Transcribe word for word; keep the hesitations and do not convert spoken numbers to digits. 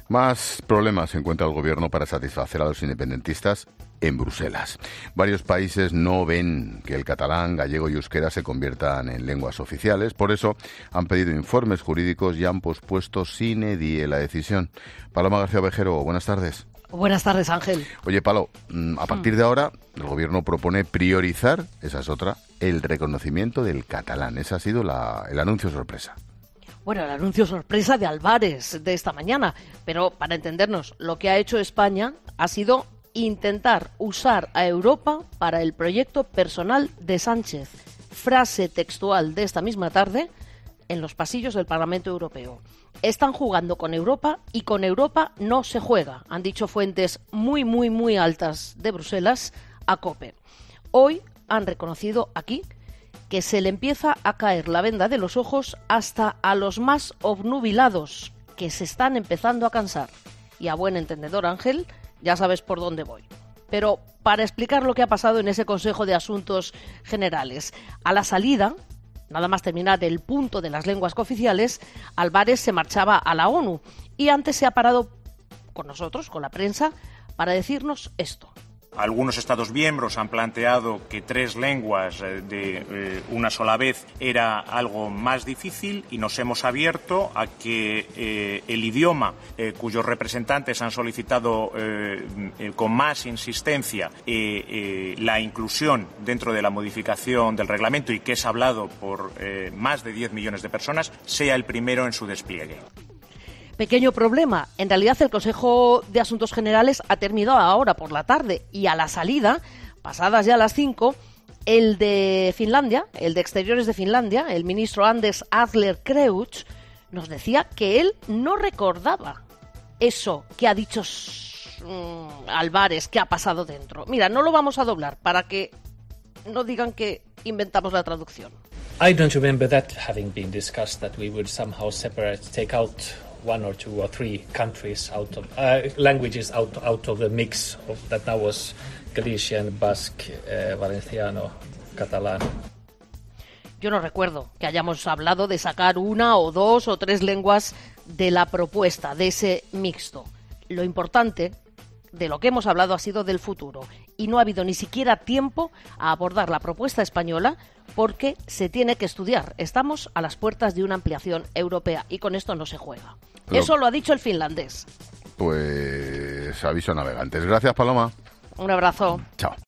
Más problemas encuentra el gobierno para satisfacer a los independentistas en Bruselas. Varios países no ven que el catalán, gallego y euskera se conviertan en lenguas oficiales. Por eso han pedido informes jurídicos y han pospuesto sine die la decisión. Paloma García Ovejero, buenas tardes. Buenas tardes, Ángel. Oye, Palo, a partir de ahora el gobierno propone priorizar, esa es otra, el reconocimiento del catalán. Ese ha sido la, el anuncio sorpresa. Bueno, el anuncio sorpresa de Álvarez de esta mañana, pero para entendernos, lo que ha hecho España ha sido intentar usar a Europa para el proyecto personal de Sánchez. Frase textual de esta misma tarde en los pasillos del Parlamento Europeo. Están jugando con Europa y con Europa no se juega, han dicho fuentes muy, muy, muy altas de Bruselas a COPE. Hoy han reconocido aquí que se le empieza a caer la venda de los ojos hasta a los más obnubilados, que se están empezando a cansar. Y a buen entendedor, Ángel, ya sabes por dónde voy. Pero para explicar lo que ha pasado en ese Consejo de Asuntos Generales, a la salida, nada más terminar el punto de las lenguas cooficiales, Álvarez se marchaba a la ONU y antes se ha parado con nosotros, con la prensa, para decirnos esto. Algunos Estados miembros han planteado que tres lenguas de eh, una sola vez era algo más difícil y nos hemos abierto a que eh, el idioma eh, cuyos representantes han solicitado eh, eh, con más insistencia eh, eh, la inclusión dentro de la modificación del reglamento y que es hablado por eh, más de diez millones de personas sea el primero en su despliegue. Pequeño problema. En realidad el Consejo de Asuntos Generales ha terminado ahora por la tarde y a la salida, pasadas ya las cinco, el de Finlandia, el de Exteriores de Finlandia, el ministro Anders Adlercreutz, nos decía que él no recordaba eso que ha dicho mmm, Álvarez, que ha pasado dentro. Mira, no lo vamos a doblar para que no digan que inventamos la traducción. I don't remember that having been discussed, that we would somehow separate, take out one or two or three countries out of uh, languages out out of the mix of that now was Galician, Basque, uh, Valenciano, Catalán. Yo no recuerdo que hayamos hablado de sacar una o dos o tres lenguas de la propuesta, de ese mixto. Lo importante de lo que hemos hablado ha sido del futuro y no ha habido ni siquiera tiempo a abordar la propuesta española porque se tiene que estudiar. Estamos a las puertas de una ampliación europea y con esto no se juega. Pero eso lo ha dicho el finlandés. Pues aviso a navegantes. Gracias, Paloma. Un abrazo. Chao.